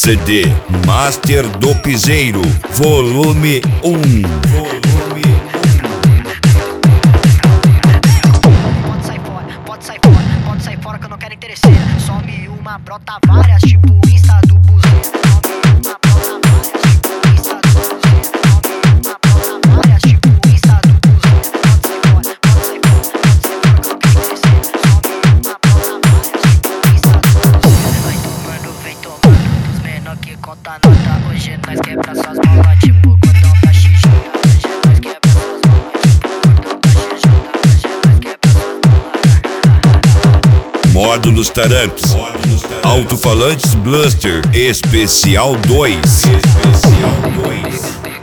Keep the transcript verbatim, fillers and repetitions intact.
C D Master do Piseiro, volume um. Volume Pode sair fora, pode sair fora, pode sair fora que eu não quero interesseira. Some uma, brota várias, tipo Insta do buzeiro. Some uma, brota várias, tipo Insta do buzeiro. Some uma, brota várias, tipo Insta do buzeiro. Pode sair fora, pode sair fora, pode sair fora que eu não quero interesseira. Some uma, brota várias, tipo Insta do buzeiro. Vai tomando, vem tomando, dos menor que conta nota. Hoje nós quebra suas bolas, tipo cordão da xixota. Hoje nós quebra suas bolas, tipo cordão da xixota. Hoje nós quebra suas bolas. Módulos Tarantos, Alto-falantes Bluster Especial dois. Especial dois.